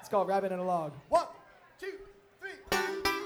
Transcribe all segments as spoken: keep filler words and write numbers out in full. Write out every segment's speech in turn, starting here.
It's called Rabbit in a Log. One, two, three.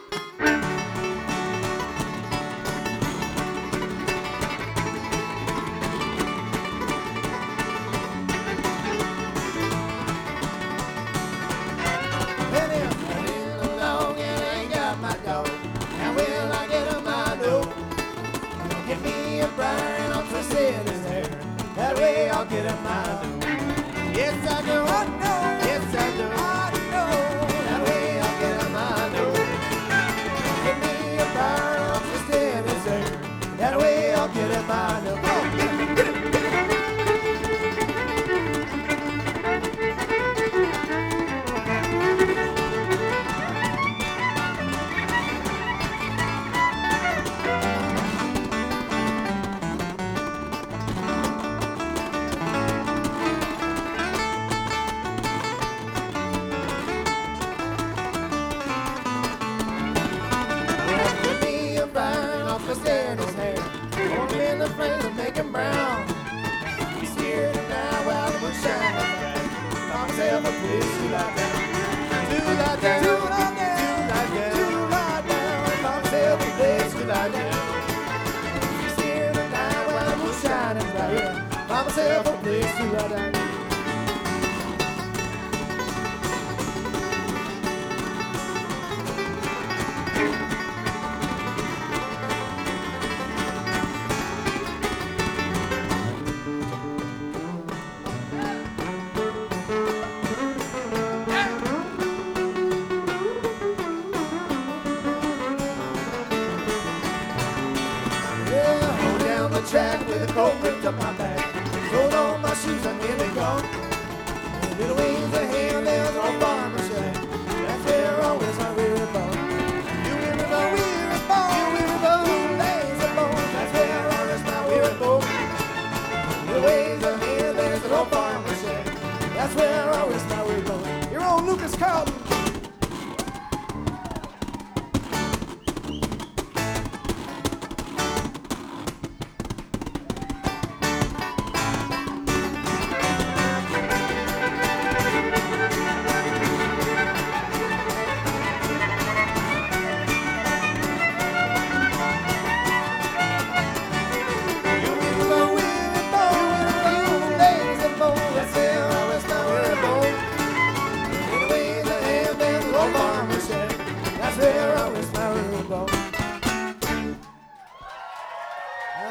That way I'll get him out. Yes, I do. I know. Yes, I do. I know. That way I'll get him out. Give me a burn, I'll twist in his hair. That way I'll get him out. Come on, get him, get him, get him. In his hair, only in the flames will make him brown. He's scared him now while the moon shining bright. Found myself a place to lie down, to lie down, to lie down, to lie down. Found myself a place to lie down. He's scared him now while the moon shining bright. Found myself a place to lie down. Track with a coat ripped up my